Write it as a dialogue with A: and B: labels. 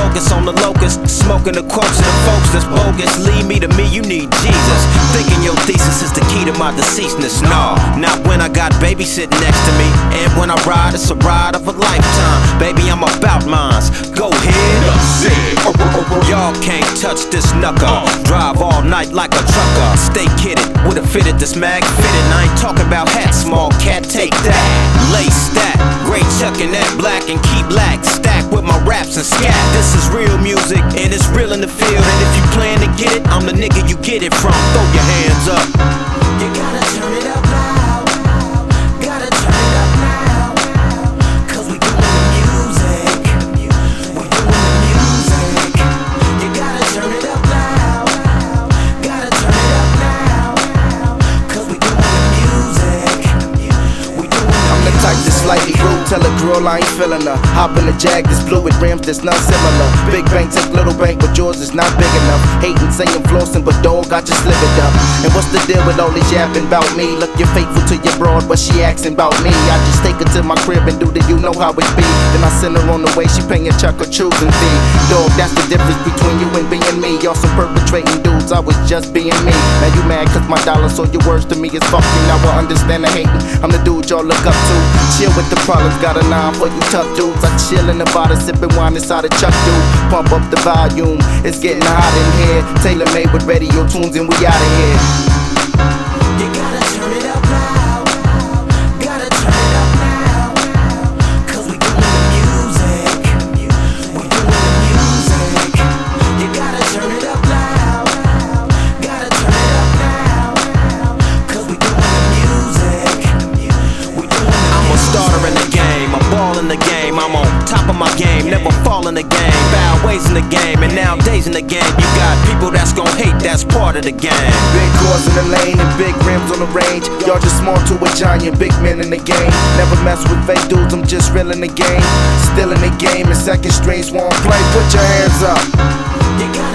A: focus on the locust, smoking the quotes of the folks that's bogus. Leave me to me, you need Jesus. Thinking your thesis is the key to my deceasedness. No, not when I got baby sitting next to me. And when I ride, it's a ride of a lifetime. Baby, I'm about mines. Go ahead. Y'all can't touch this knucker. Drive all night like a trucker. Stay kidded, would've fitted this mag fitted. I ain't talking about hats, small cat, take that. Lace that, great chucking that black and keep black. Stack with my raps and scat. This is real music and it's real in the field. And if you plan to get it, I'm the nigga you get it from. Throw your hands up.
B: You gotta turn it up loud. Gotta turn it up now. Cause we doing the music. We doing the music. You gotta turn it up loud. Gotta turn it up now. Cause we doing the music. We doing the music.
C: I'm the type that's slightly rude. Tell a girl I ain't feeling her. Hop in the Jag that's blue with rims that's not similar. Big bank take little bank, but yours is not big enough. Hating, saying flossing, but dog, I just live it up. And what's the deal with all this yapping about me? Look, you're faithful to your broad, but she asking about me. I just take her to my crib and do the you know how it be. Then I send her on the way, she paying chuck or choosing fee. Dog, that's the difference between you and being me. Y'all some perpetrating dudes, I was just being me. Now you mad cause my dollar, so your words to me is fuck you. Now I understand the hating, I'm the dude y'all look up to. Chill with the problems, got a line for you tough dudes. I chill in the bar, sipping wine inside a Chuck dude. Pump up the volume, it's getting hot in here. Tailor made with radio tunes and we outta here.
B: You gotta turn it up loud. Gotta turn it up now. Cause we doing the music. We doing the music. You gotta turn it up loud. Gotta turn it up now. Cause we doing the music. We doing the music.
A: I'm a starter in the game, a ball in the game. I'm on top of my game, never fall in the game. Bad ways in the game, and nowadays in the game, you got people that's gon' hate, that's part of the game.
C: Big cars in the lane and big rims on the range. Y'all just small to a giant, big men in the game. Never mess with fake dudes, I'm just real in the game. Still in the game, and second strings won't play, put your hands up.
B: You gotta